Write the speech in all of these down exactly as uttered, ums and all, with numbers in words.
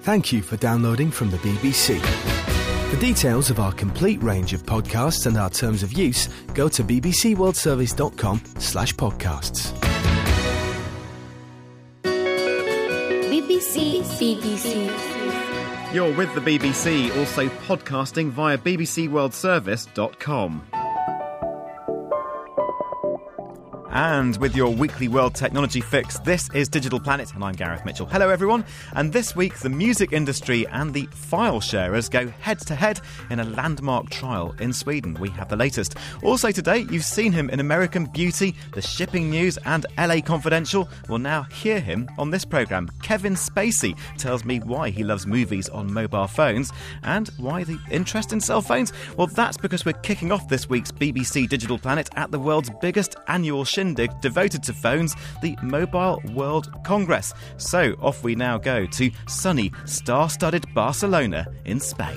Thank you for downloading from the B B C. For details of our complete range of podcasts and our terms of use, go to bbcworldservice.com slash podcasts. B B C B B C. You're with the B B C, also podcasting via b b c world service dot com. And with your weekly world technology fix, this is Digital Planet, and I'm Gareth Mitchell. Hello, everyone. And this week, the music industry and the file sharers go head-to-head in a landmark trial in Sweden. We have the latest. Also today, you've seen him in American Beauty, The Shipping News and L A Confidential. We'll now hear him on this programme. Kevin Spacey tells me why he loves movies on mobile phones and why the interest in cell phones. Well, that's because we're kicking off this week's B B C Digital Planet at the world's biggest annual shindig devoted to phones, the Mobile World Congress. So off we now go to sunny, star-studded Barcelona in Spain.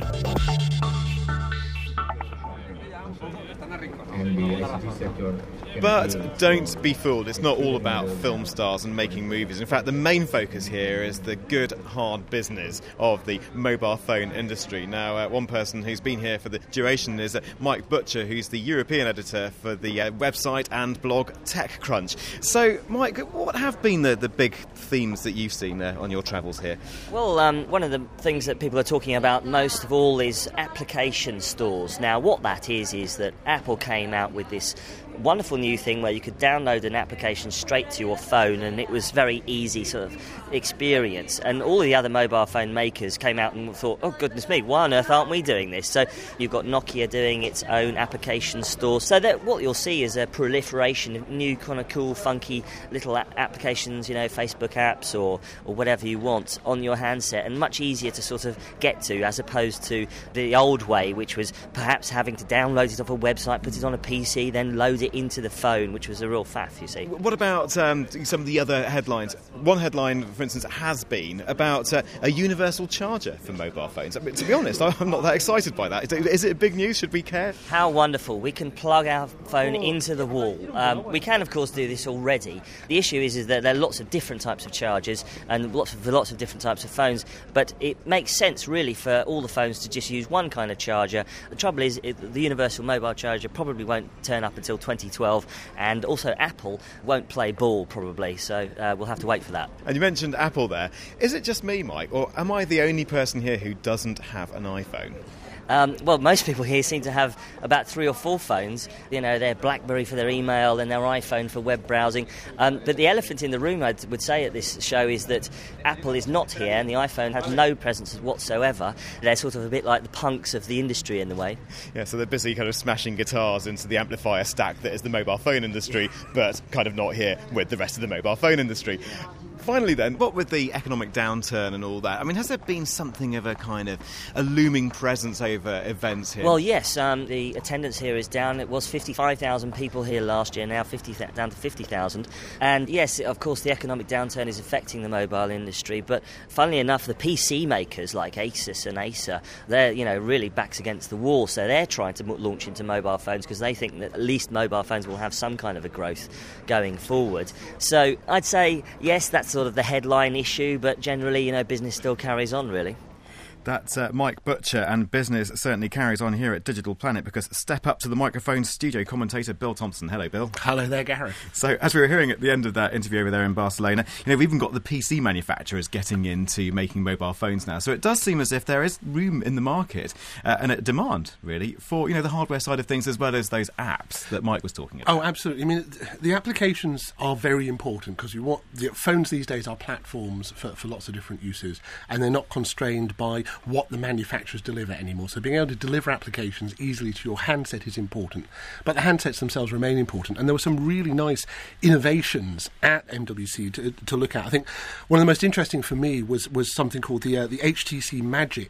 But don't be fooled, it's not all about film stars and making movies. In fact, the main focus here is the good, hard business of the mobile phone industry. Now, uh, one person who's been here for the duration is uh, Mike Butcher, who's the European editor for the uh, website and blog TechCrunch. So, Mike, what have been the, the big themes that you've seen uh, on your travels here? Well, um, one of the things that people are talking about most of all is application stores. Now, what that is, is that Apple came out with this wonderful new thing where you could download an application straight to your phone, and it was very easy sort of experience. And all the other mobile phone makers came out and thought, oh goodness me, why on earth aren't we doing this? So you've got Nokia doing its own application store. So that what you'll see is a proliferation of new kind of cool, funky little a- applications, you know, Facebook apps or, or whatever you want on your handset, and much easier to sort of get to as opposed to the old way, which was perhaps having to download it off a website, put it on a P C, then load it into the phone, which was a real faff, you see. What about um, some of the other headlines? One headline, for instance, has been about uh, a universal charger for mobile phones. I mean, to be honest, I'm not that excited by that. Is it big news? Should we care? How wonderful. We can plug our phone into the wall. Um, we can, of course, do this already. The issue is, is that there are lots of different types of chargers and lots of, lots of different types of phones, but it makes sense, really, for all the phones to just use one kind of charger. The trouble is, it, the universal mobile charger probably won't turn up until twenty twelve, and also Apple won't play ball probably, so uh, we'll have to wait for that. And you mentioned Apple there. Is it just me, Mike, or am I the only person here who doesn't have an iPhone? Um, well, most people here seem to have about three or four phones. You know, their BlackBerry for their email and their iPhone for web browsing. Um, but the elephant in the room, I would say at this show, is that Apple is not here and the iPhone has no presence whatsoever. They're sort of a bit like the punks of the industry in the way. Yeah, so they're busy kind of smashing guitars into the amplifier stack that is the mobile phone industry, but kind of not here with the rest of the mobile phone industry. Finally then, what with the economic downturn and all that, I mean, has there been something of a kind of a looming presence over events here? Well, yes, um, the attendance here is down. It was fifty-five thousand people here last year, now fifty down to fifty thousand. And yes, of course, the economic downturn is affecting the mobile industry, but funnily enough, the P C makers like Asus and Acer, they're, you know, really backs against the wall, so they're trying to launch into mobile phones because they think that at least mobile phones will have some kind of a growth going forward. So I'd say, yes, that's sort of the headline issue, but generally, you know, business still carries on, really. That's uh, Mike Butcher, and business certainly carries on here at Digital Planet, because step up to the microphone, studio commentator Bill Thompson. Hello, Bill. Hello there, Gareth. So, as we were hearing at the end of that interview over there in Barcelona, you know, we've even got the P C manufacturers getting into making mobile phones now. So it does seem as if there is room in the market uh, and a demand, really, for, you know, the hardware side of things as well as those apps that Mike was talking about. Oh, absolutely. I mean, the applications are very important because you want the phones these days are platforms for, for lots of different uses, and they're not constrained by what the manufacturers deliver anymore. So being able to deliver applications easily to your handset is important. But the handsets themselves remain important. And there were some really nice innovations at M W C to, to look at. I think one of the most interesting for me was, was something called the uh, the H T C Magic,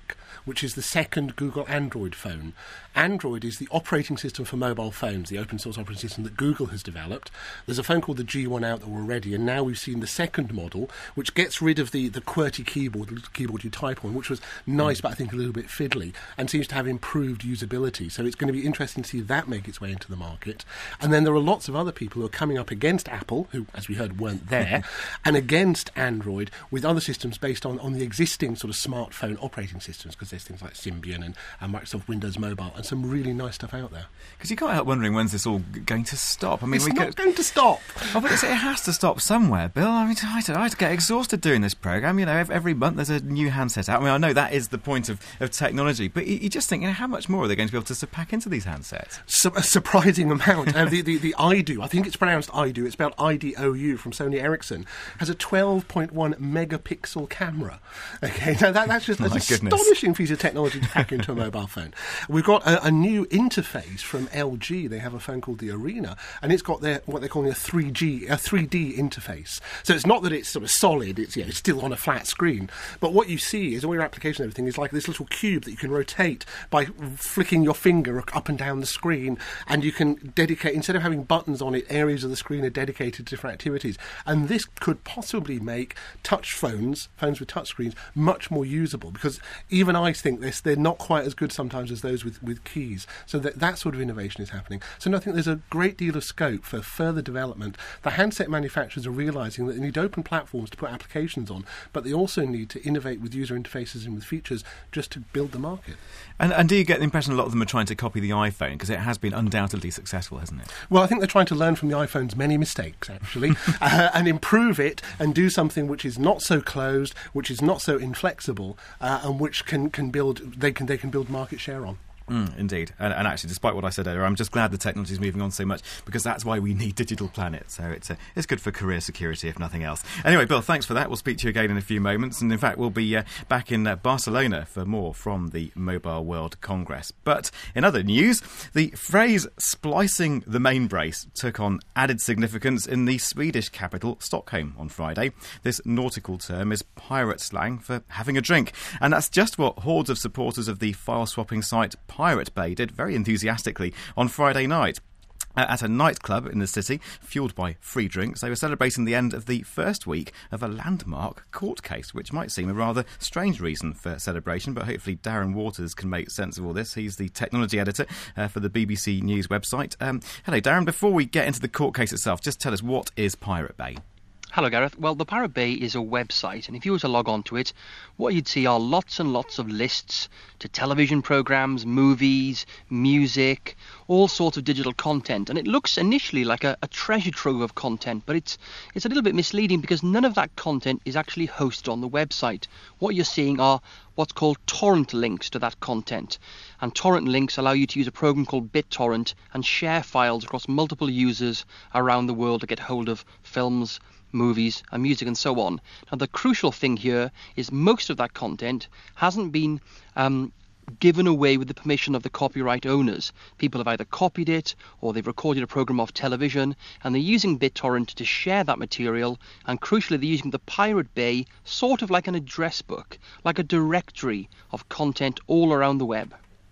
which is the second Google Android phone. Android is the operating system for mobile phones, the open source operating system that Google has developed. There's a phone called the G one out that we're ready, and now we've seen the second model, which gets rid of the, the QWERTY keyboard, the little keyboard you type on, which was nice, mm. but I think a little bit fiddly, and seems to have improved usability. So it's going to be interesting to see that make its way into the market. And then there are lots of other people who are coming up against Apple, who, as we heard, weren't there, and against Android with other systems based on, on the existing sort of smartphone operating systems, because there's things like Symbian and, and Microsoft Windows Mobile, and some really nice stuff out there. Because you can't help wondering, when's this all g- going to stop? I mean, it's we not get... going to stop. Oh, but it's, it has to stop somewhere, Bill. I mean, I, I get exhausted doing this programme. You know, every, every month there's a new handset out. I mean, I know that is the point of, of technology, but you, you just think, you know, how much more are they going to be able to pack into these handsets? So, a surprising amount. uh, the, the, the iDo, I think it's pronounced iDo, it's spelled I D O U from Sony Ericsson, has a twelve point one megapixel camera. Okay, now that, that's just an astonishing piece of technology to pack into a mobile phone. We've got a, a new interface from L G. They have a phone called the Arena, and it's got their what they're calling a three G, a three D interface. So it's not that it's sort of solid; it's, you know, it's still on a flat screen. But what you see is all your application and everything is like this little cube that you can rotate by flicking your finger up and down the screen, and you can dedicate, instead of having buttons on it, areas of the screen are dedicated to different activities. And this could possibly make touch phones, phones with touch screens, much more usable, because even I think this, they're not quite as good sometimes as those with, with keys. So that, that sort of innovation is happening. So no, I think there's a great deal of scope for further development. The handset manufacturers are realising that they need open platforms to put applications on, but they also need to innovate with user interfaces and with features just to build the market. And, and do you get the impression a lot of them are trying to copy the iPhone? Because it has been undoubtedly successful, hasn't it? Well, I think they're trying to learn from the iPhone's many mistakes, actually, uh, and improve it and do something which is not so closed, which is not so inflexible, uh, and which can, can build they can they can build market share on. Mm, indeed. And, and actually, despite what I said earlier, I'm just glad the technology is moving on so much, because that's why we need Digital Planet. So it's, uh, it's good for career security, if nothing else. Anyway, Bill, thanks for that. We'll speak to you again in a few moments. And in fact, we'll be uh, back in uh, Barcelona for more from the Mobile World Congress. But in other news, the phrase splicing the main brace took on added significance in the Swedish capital, Stockholm, on Friday. This nautical term is pirate slang for having a drink. And that's just what hordes of supporters of the file-swapping site Pirate Bay did very enthusiastically on Friday night. At a nightclub in the city, fuelled by free drinks, they were celebrating the end of the first week of a landmark court case, which might seem a rather strange reason for celebration, but hopefully Darren Waters can make sense of all this. He's the technology editor uh, for the B B C News website. Um, hello, Darren. Before we get into the court case itself, just tell us, what is Pirate Bay? Hello, Gareth. Well, the Pirate Bay is a website, and if you were to log on to it, what you'd see are lots and lots of lists to television programmes, movies, music, all sorts of digital content. And it looks initially like a, a treasure trove of content, but it's it's a little bit misleading, because none of that content is actually hosted on the website. What you're seeing are what's called torrent links to that content. And torrent links allow you to use a program called BitTorrent and share files across multiple users around the world to get hold of films, movies and music and so on. Now, the crucial thing here is most of that content hasn't been um, given away with the permission of the copyright owners. People have either copied it or they've recorded a program off television, and they're using BitTorrent to share that material, and crucially they're using the Pirate Bay sort of like an address book, like a directory of content all around the web.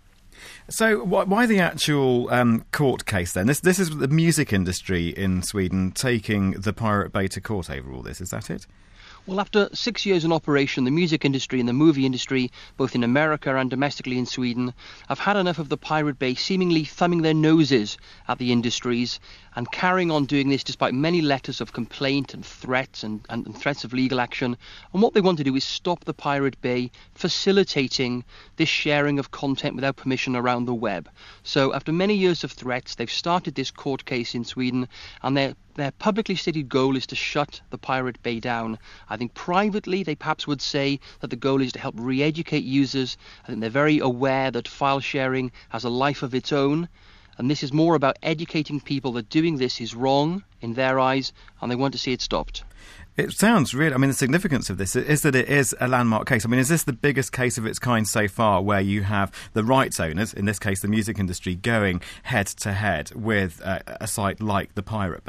So why, why the actual um, court case then? This this is the music industry in Sweden taking the Pirate Bay to court over all this, is that it? Well, after six years in operation, the music industry and the movie industry, both in America and domestically in Sweden, have had enough of the Pirate Bay seemingly thumbing their noses at the industries and carrying on doing this despite many letters of complaint and threats and, and, and threats of legal action. And what they want to do is stop the Pirate Bay facilitating this sharing of content without permission around the web. So after many years of threats, they've started this court case in Sweden, and they're Their publicly stated goal is to shut the Pirate Bay down. I think privately they perhaps would say that the goal is to help re-educate users. I think they're very aware that file sharing has a life of its own, and this is more about educating people that doing this is wrong in their eyes, and they want to see it stopped. It sounds really, I mean, the significance of this is that it is a landmark case. I mean, is this the biggest case of its kind so far, where you have the rights owners, in this case the music industry, going head to head with uh, a site like the Pirate Bay?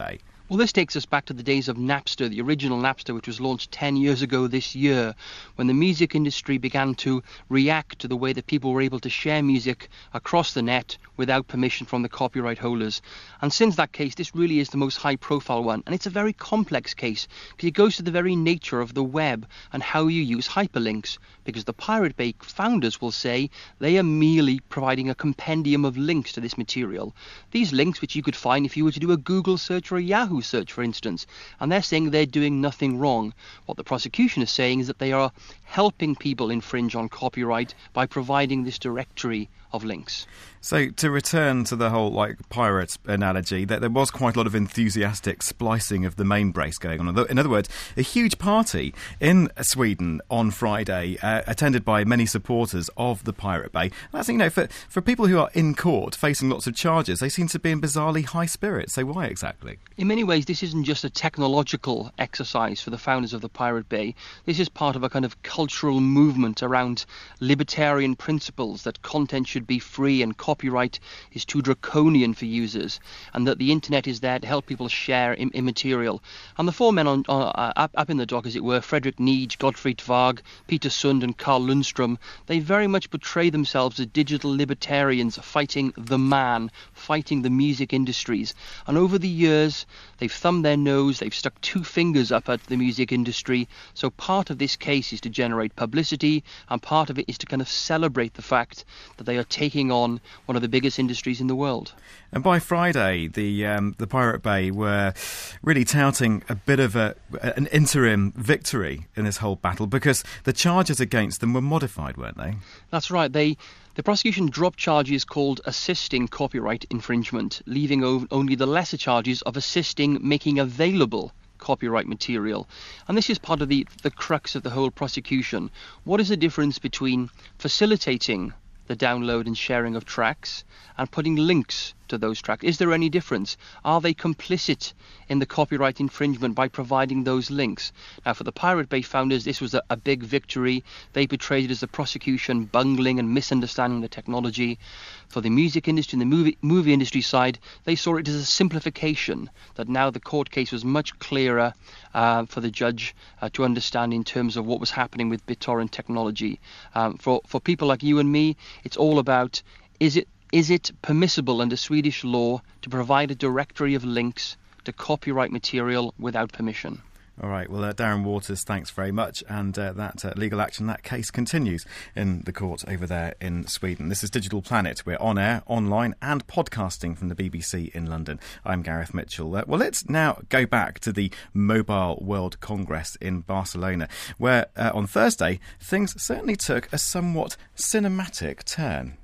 Well, this takes us back to the days of Napster, the original Napster, which was launched ten years ago this year, when the music industry began to react to the way that people were able to share music across the net without permission from the copyright holders. And since that case, this really is the most high-profile one. And it's a very complex case, because it goes to the very nature of the web and how you use hyperlinks, because the Pirate Bay founders will say they are merely providing a compendium of links to this material. These links, which you could find if you were to do a Google search or a Yahoo search, for instance, and they're saying they're doing nothing wrong. What the prosecution is saying is that they are helping people infringe on copyright by providing this directory of links. So to return to the whole like pirate analogy, that there was quite a lot of enthusiastic splicing of the main brace going on. In other words, a huge party in Sweden on Friday, uh, attended by many supporters of the Pirate Bay. That's, you know, for for people who are in court facing lots of charges, they seem to be in bizarrely high spirits. So why exactly? In many ways, this isn't just a technological exercise for the founders of the Pirate Bay. This is part of a kind of cultural movement around libertarian principles that content should be free and copyright is too draconian for users, and that the internet is there to help people share im- immaterial. And the four men on, uh, up, up in the dock, as it were, Fredrik Niege, Gottfried Varg, Peter Sund and Carl Lundstrom, they very much portray themselves as digital libertarians fighting the man, fighting the music industries. And over the years, they've thumbed their nose, they've stuck two fingers up at the music industry. So part of this case is to generate publicity, and part of it is to kind of celebrate the fact that they are taking on one of the biggest industries in the world. And by Friday, the um, the Pirate Bay were really touting a bit of a an interim victory in this whole battle, because the charges against them were modified, weren't they? That's right. They the prosecution dropped charges called assisting copyright infringement, leaving o- only the lesser charges of assisting making available copyright material. And this is part of the, the crux of the whole prosecution. What is the difference between facilitating the download and sharing of tracks and putting links to those tracks? Is there any difference? Are they complicit in the copyright infringement by providing those links? Now, for the Pirate Bay founders, this was a, a big victory. They portrayed it as the prosecution bungling and misunderstanding the technology. For the music industry and the movie, movie industry side, they saw it as a simplification, that now the court case was much clearer uh, for the judge uh, to understand in terms of what was happening with BitTorrent technology. Um, for, for people like you and me, it's all about, is it Is it permissible under Swedish law to provide a directory of links to copyright material without permission? All right, well, uh, Darren Waters, thanks very much. And uh, that uh, legal action, that case continues in the court over there in Sweden. This is Digital Planet. We're on air, online and podcasting from the B B C in London. I'm Gareth Mitchell. Uh, well, let's now go back to the Mobile World Congress in Barcelona, where uh, on Thursday things certainly took a somewhat cinematic turn.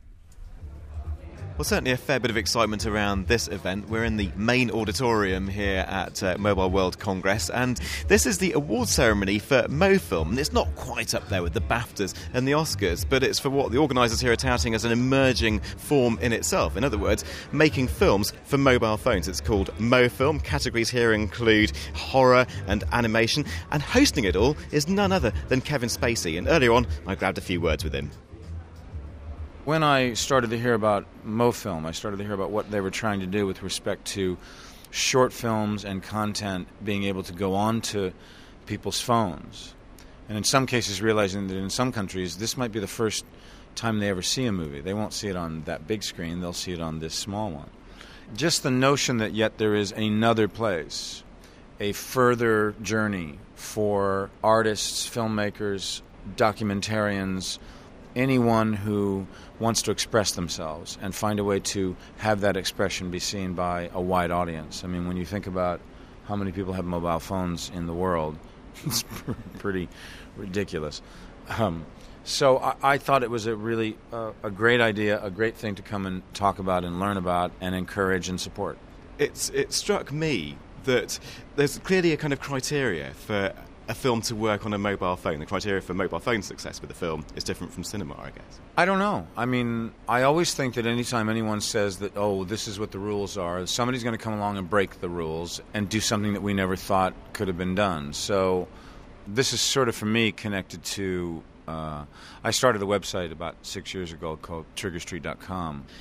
Well, certainly a fair bit of excitement around this event. We're in the main auditorium here at uh, Mobile World Congress, and this is the award ceremony for MoFilm. It's not quite up there with the BAFTAs and the Oscars, but it's for what the organisers here are touting as an emerging form in itself. In other words, making films for mobile phones. It's called MoFilm. Categories here include horror and animation, and hosting it all is none other than Kevin Spacey. And earlier on, I grabbed a few words with him. When I started to hear about MoFilm, I started to hear about what they were trying to do with respect to short films and content being able to go on to people's phones. And in some cases realizing that in some countries this might be the first time they ever see a movie. They won't see it on that big screen, they'll see it on this small one. Just the notion that yet there is another place, a further journey for artists, filmmakers, documentarians, anyone who wants to express themselves and find a way to have that expression be seen by a wide audience. I mean, when you think about how many people have mobile phones in the world, it's pretty ridiculous. Um, so I, I thought it was a really uh, a great idea, a great thing to come and talk about and learn about and encourage and support. It's, it struck me that there's clearly a kind of criteria for a film to work on a mobile phone. The criteria for mobile phone success with a film is different from cinema, I guess. I don't know. I mean, I always think that anytime anyone says that, oh, this is what the rules are, somebody's going to come along and break the rules and do something that we never thought could have been done. So this is sort of, for me, connected to... Uh, I started a website about six years ago called Trigger Street dot com.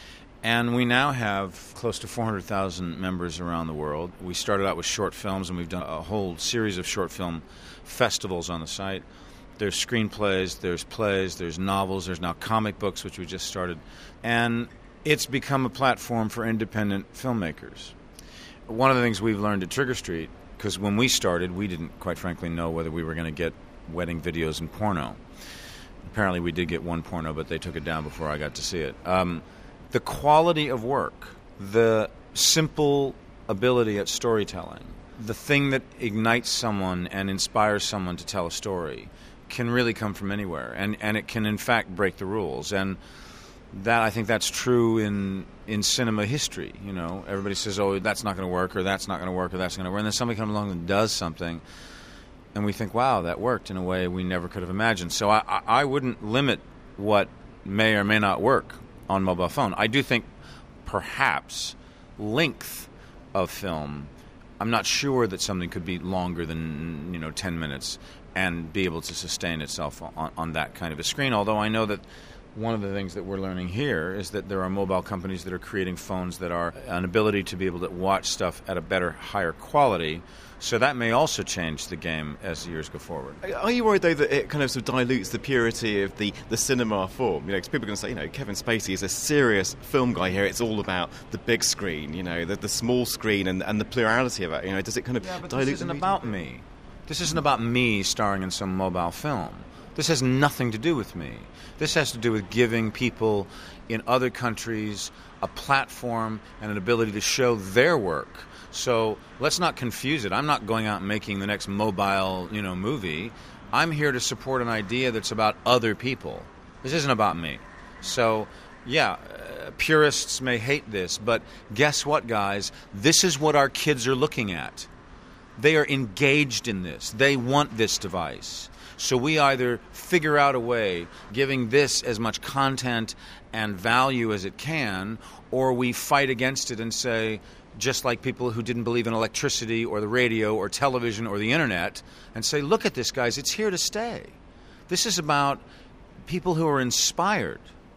And we now have close to four hundred thousand members around the world. We started out with short films, and we've done a whole series of short film festivals on the site. There's screenplays, there's plays, there's novels, there's now comic books, which we just started. And it's become a platform for independent filmmakers. One of the things we've learned at Trigger Street, because when we started, we didn't, quite frankly, know whether we were going to get wedding videos and porno. Apparently we did get one porno, but they took it down before I got to see it. Um, the quality of work, the simple ability at storytelling, the thing that ignites someone and inspires someone to tell a story can really come from anywhere, and, and it can in fact break the rules. And that, I think that's true in in cinema history. You know, everybody says, oh, that's not going to work, or that's not going to work, or that's going to work, and then somebody comes along and does something, and we think, wow, that worked in a way we never could have imagined. So I, I, I wouldn't limit what may or may not work on mobile phone. I do think perhaps length of film, I'm not sure that something could be longer than, you know, ten minutes and be able to sustain itself on, on that kind of a screen, although I know that one of the things that we're learning here is that there are mobile companies that are creating phones that are an ability to be able to watch stuff at a better, higher quality. So that may also change the game as the years go forward. Are you worried, though, that it kind of sort of dilutes the purity of the, the cinema form? You know, because people are going to say, you know, Kevin Spacey is a serious film guy here. It's all about the big screen, you know, the, the small screen and, and the plurality of it. You know, does it kind of yeah, but dilute this isn't the about me. This isn't about me starring in some mobile film. This has nothing to do with me. This has to do with giving people in other countries a platform and an ability to show their work. So let's not confuse it. I'm not going out and making the next mobile, you know, movie. I'm here to support an idea that's about other people. This isn't about me. So, yeah, uh, purists may hate this, but guess what, guys? This is what our kids are looking at. They are engaged in this. They want this device. So we either figure out a way, giving this as much content and value as it can, or we fight against it and say, just like people who didn't believe in electricity or the radio or television or the internet, and say, look at this, guys, it's here to stay. This is about people who are inspired.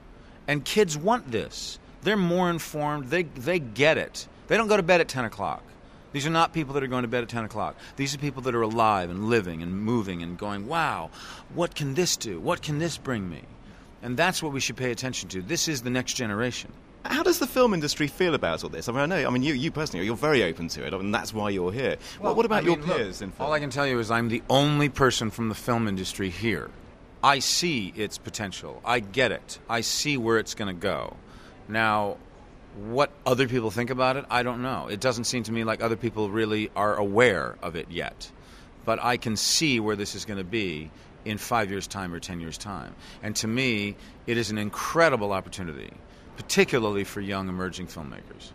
And kids want this. They're more informed. They, they get it. They don't go to bed at ten o'clock. These are not people that are going to bed at ten o'clock. These are people that are alive and living and moving and going, wow, what can this do? What can this bring me? And that's what we should pay attention to. This is the next generation. How does the film industry feel about all this? I mean, I know, I mean, you, you personally, you're very open to it, and that's why you're here. Well, what about I mean, your peers look, in film? All I can tell you is I'm the only person from the film industry here. I see its potential. I get it. I see where it's going to go. Now, what other people think about it, I don't know. It doesn't seem to me like other people really are aware of it yet. But I can see where this is going to be in five years' time or ten years' time. And to me, it is an incredible opportunity, particularly for young emerging filmmakers.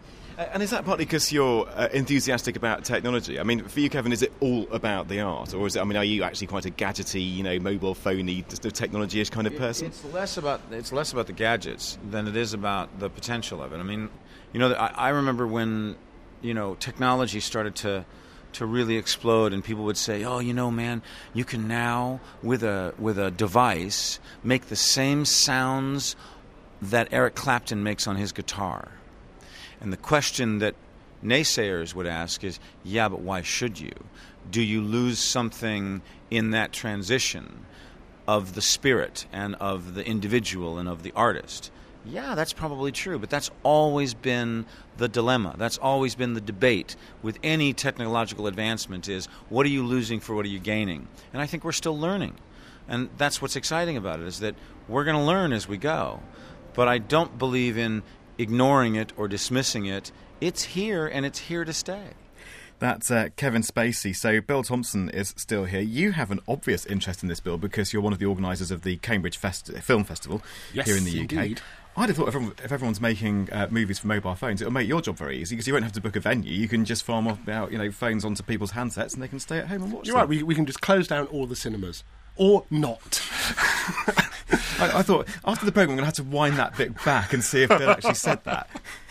And is that partly because you're uh, enthusiastic about technology? I mean, for you, Kevin, is it all about the art? Or is it, I mean, are you actually quite a gadgety, you know, mobile phony, technology-ish kind of person? It's less about it's less about the gadgets than it is about the potential of it. I mean, you know, I, I remember when, you know, technology started to to really explode, and people would say, "Oh, you know, man, you can now with a with a device make the same sounds that Eric Clapton makes on his guitar." And the question that naysayers would ask is, yeah, but why should you? Do you lose something in that transition of the spirit and of the individual and of the artist? Yeah, that's probably true, but that's always been the dilemma. That's always been the debate with any technological advancement is, what are you losing for what are you gaining? And I think we're still learning. And that's what's exciting about it, is that we're going to learn as we go. But I don't believe in ignoring it or dismissing it. It's here, and it's here to stay. That's uh, Kevin Spacey. So Bill Thompson is still here. You have an obvious interest in this, Bill, because you're one of the organisers of the Cambridge Fest- Film Festival yes, here in the U K. Indeed. I'd have thought if, everyone, if everyone's making uh, movies for mobile phones, it'll make your job very easy because you won't have to book a venue. You can just farm off out, you know, phones onto people's handsets and they can stay at home and watch You're them. right, we, we can just close down all the cinemas. Or not. I, I thought, after the programme, I'm going to have to wind that bit back and see if Bill actually said that.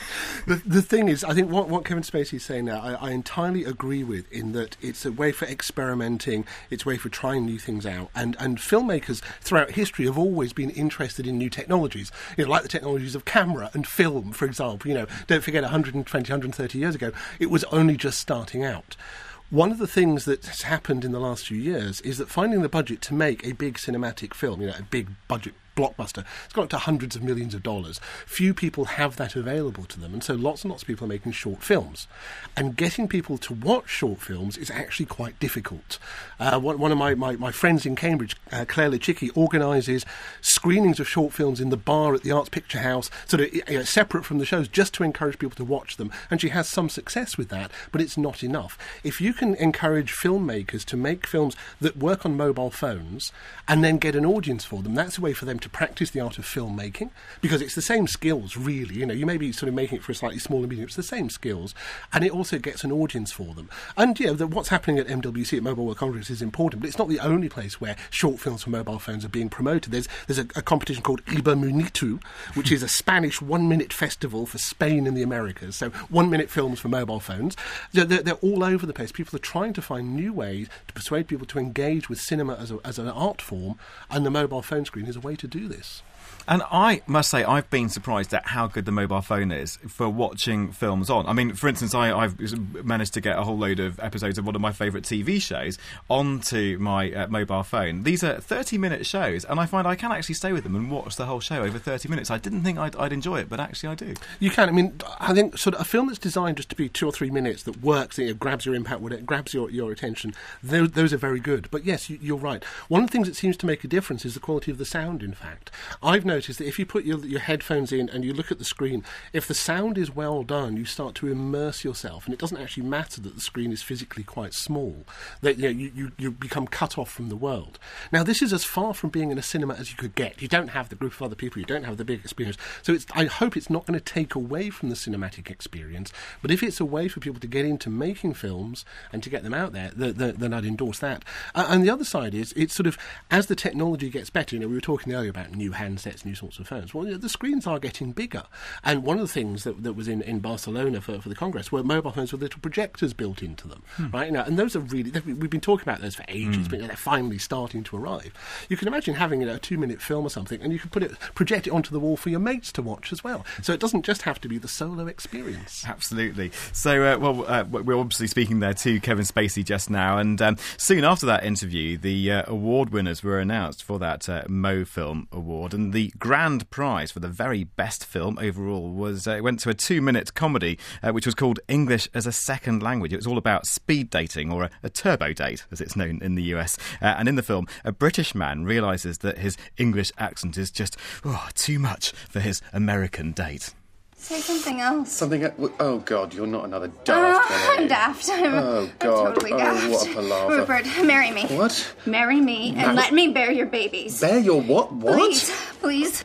The, the thing is, I think what, what Kevin Spacey is saying now, I, I entirely agree with, in that it's a way for experimenting, it's a way for trying new things out, and, and filmmakers throughout history have always been interested in new technologies, you know, like the technologies of camera and film, for example. You know, don't forget one hundred twenty, one hundred thirty years ago, it was only just starting out. One of the things that has happened in the last few years is that finding the budget to make a big cinematic film, you know, a big budget blockbuster, it's gone up to hundreds of millions of dollars. Few people have that available to them, and so lots and lots of people are making short films. And getting people to watch short films is actually quite difficult. Uh, one, one of my, my, my friends in Cambridge, uh, Claire Lecicki, organises screenings of short films in the bar at the Arts Picture House, sort of, you know, separate from the shows, just to encourage people to watch them. And she has some success with that, but it's not enough. If you can encourage filmmakers to make films that work on mobile phones and then get an audience for them, that's a way for them to practice the art of filmmaking, because it's the same skills, really. You know, you may be sort of making it for a slightly smaller medium, it's the same skills, and it also gets an audience for them. And, you know, the, what's happening at M W C, at Mobile World Congress, is important, but it's not the only place where short films for mobile phones are being promoted. There's there's a, a competition called Ibermunitu, which is a Spanish one-minute festival for Spain and the Americas, so one-minute films for mobile phones. They're, they're, they're all over the place. People are trying to find new ways to persuade people to engage with cinema as, a, as an art form, and the mobile phone screen is a way to do this. And I must say, I've been surprised at how good the mobile phone is for watching films on. I mean, for instance, I, I've managed to get a whole load of episodes of one of my favourite T V shows onto my uh, mobile phone. These are thirty-minute shows, and I find I can actually stay with them and watch the whole show over thirty minutes. I didn't think I'd, I'd enjoy it, but actually I do. You can. I mean, I think sort of a film that's designed just to be two or three minutes, that works, that, you know, grabs your impact, it grabs your, your attention, those, those are very good. But yes, you, you're right. One of the things that seems to make a difference is the quality of the sound, in fact. I've noticed that if you put your, your headphones in and you look at the screen, if the sound is well done, you start to immerse yourself, and it doesn't actually matter that the screen is physically quite small, that, you know, you, you, you become cut off from the world. Now, this is as far from being in a cinema as you could get. You don't have the group of other people, you don't have the big experience, so it's, I hope it's not going to take away from the cinematic experience, but if it's a way for people to get into making films and to get them out there, the, the, then I'd endorse that. Uh, and the other side is, it's sort of, as the technology gets better, you know, we were talking earlier about new handsets, new sorts of phones. Well, you know, the screens are getting bigger. And one of the things that, that was in, in Barcelona for, for the Congress were mobile phones with little projectors built into them, hmm. right? You know, and those are really, we've been talking about those for ages, mm. but they're finally starting to arrive. You can imagine having, you know, a two-minute film or something, and you can put it, project it onto the wall for your mates to watch as well. So it doesn't just have to be the solo experience. Absolutely. So, uh, well, uh, we're obviously speaking there to Kevin Spacey just now, and um, soon after that interview, the uh, award winners were announced for that uh, Mo Film Award, and the grand prize for the very best film overall was uh, went to a two-minute comedy uh, which was called English as a Second Language. It was all about speed dating, or a, a turbo date, as it's known in the U S. Uh, and in the film, a British man realises that his English accent is just oh, too much for his American date. Say something else. Something else? Oh, God, you're not another daft oh, one, I'm daft. I'm, oh, God. I'm totally oh, daft. what a palaver. Rupert, marry me. What? Marry me and Mar- let me bear your babies. Bear your what? What? Please, please.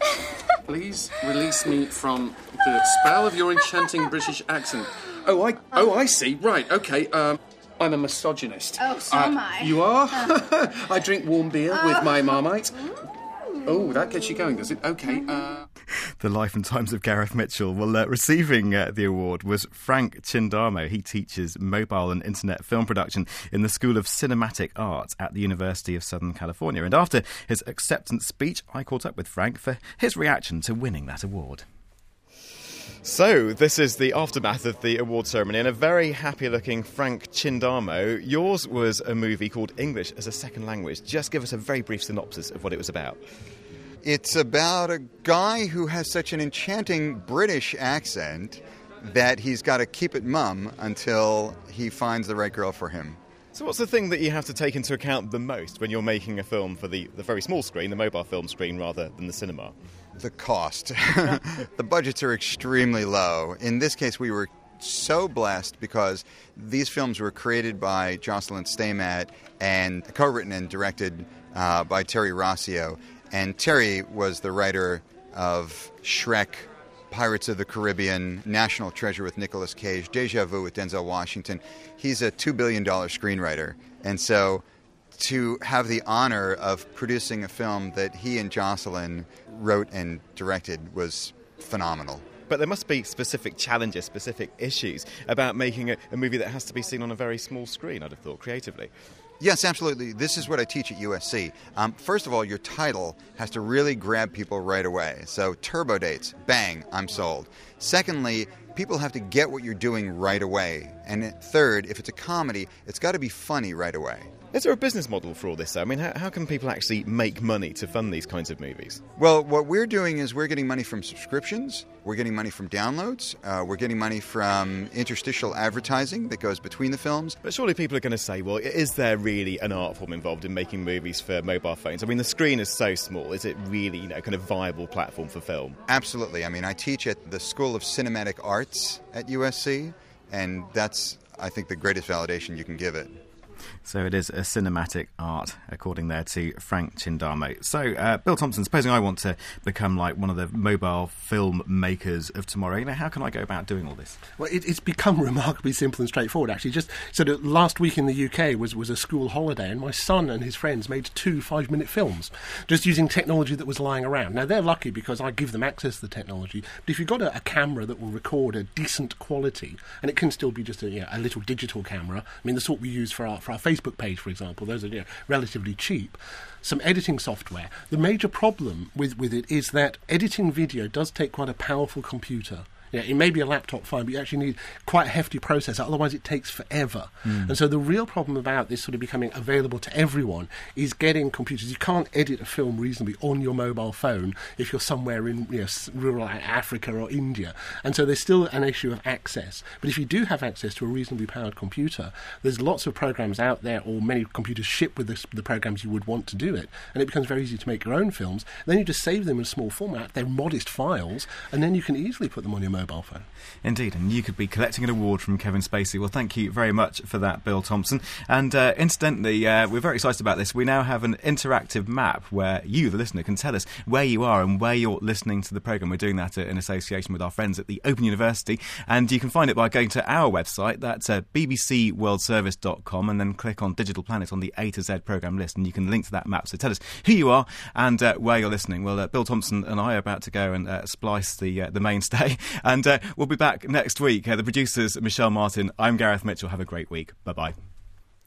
Please release me from the spell of your enchanting British accent. Oh, I oh I see. Right, okay. Um, I'm a misogynist. Oh, so uh, am I. You are? Uh, I drink warm beer uh, with my Marmite. Oh, that gets you going, does it? Okay. Uh... The life and times of Gareth Mitchell. Well, uh, receiving uh, the award was Frank Chindamo. He teaches mobile and internet film production in the School of Cinematic Arts at the University of Southern California. And after his acceptance speech, I caught up with Frank for his reaction to winning that award. So, this is the aftermath of the award ceremony, and a very happy-looking Frank Chindamo. Yours was a movie called English as a Second Language. Just give us a very brief synopsis of what it was about. It's about a guy who has such an enchanting British accent that he's got to keep it mum until he finds the right girl for him. So what's the thing that you have to take into account the most when you're making a film for the, the very small screen, the mobile film screen, rather than the cinema? The cost. The budgets are extremely low. In this case, we were so blessed because these films were created by Jocelyn Stamatt and co-written and directed uh, by Terry Rossio. And Terry was the writer of Shrek, Pirates of the Caribbean, National Treasure with Nicolas Cage, Deja Vu with Denzel Washington. He's a two billion dollars screenwriter. And so to have the honor of producing a film that he and Jocelyn wrote and directed was phenomenal. But there must be specific challenges, specific issues about making a, a movie that has to be seen on a very small screen, I'd have thought, creatively. Yes, absolutely. This is what I teach at U S C. Um, first of all, your title has to really grab people right away. So Turbo Dates, bang, I'm sold. Secondly, people have to get what you're doing right away. And third, if it's a comedy, it's got to be funny right away. Is there a business model for all this, though? I mean, how, how can people actually make money to fund these kinds of movies? Well, what we're doing is we're getting money from subscriptions, we're getting money from downloads, uh, we're getting money from interstitial advertising that goes between the films. But surely people are going to say, well, is there really an art form involved in making movies for mobile phones? I mean, the screen is so small. Is it really, you know, kind of viable platform for film? Absolutely. I mean, I teach at the School of Cinematic Arts at U S C, and that's, I think, the greatest validation you can give it. So it is a cinematic art, according there to Frank Chindamo. So, uh, Bill Thompson, supposing I want to become like one of the mobile film makers of tomorrow, you know, how can I go about doing all this? Well, it, it's become remarkably simple and straightforward, actually. Just sort of last week in the U K was, was a school holiday, and my son and his friends made two five-minute films, just using technology that was lying around. Now, they're lucky because I give them access to the technology, but if you've got a, a camera that will record a decent quality, and it can still be just a, you know, a little digital camera, I mean, the sort we use for our, for our Facebook page, for example, those are, you know, relatively cheap. Some editing software. The major problem with, with it is that editing video does take quite a powerful computer. Yeah, it may be a laptop fine, but you actually need quite a hefty processor, otherwise it takes forever. Mm. And so the real problem about this sort of becoming available to everyone is getting computers. You can't edit a film reasonably on your mobile phone if you're somewhere in, you know, rural Africa or India. And so there's still an issue of access. But if you do have access to a reasonably powered computer, there's lots of programs out there, or many computers ship with the, the programs you would want to do it, and it becomes very easy to make your own films. Then you just save them in small format, they're modest files, and then you can easily put them on your mobile phone. Indeed, and you could be collecting an award from Kevin Spacey. Well, thank you very much for that, Bill Thompson. And uh, incidentally, uh, we're very excited about this. We now have an interactive map where you, the listener, can tell us where you are and where you're listening to the programme. We're doing that in association with our friends at the Open University, and you can find it by going to our website. That's uh, b b c world service dot com, and then click on Digital Planet on the A to Z programme list, and you can link to that map. So tell us who you are and uh, where you're listening. Well, uh, Bill Thompson and I are about to go and uh, splice the uh, the mainstay, and uh, we'll be back next week. Uh, the producers, Michelle Martin. I'm Gareth Mitchell. Have a great week. Bye-bye.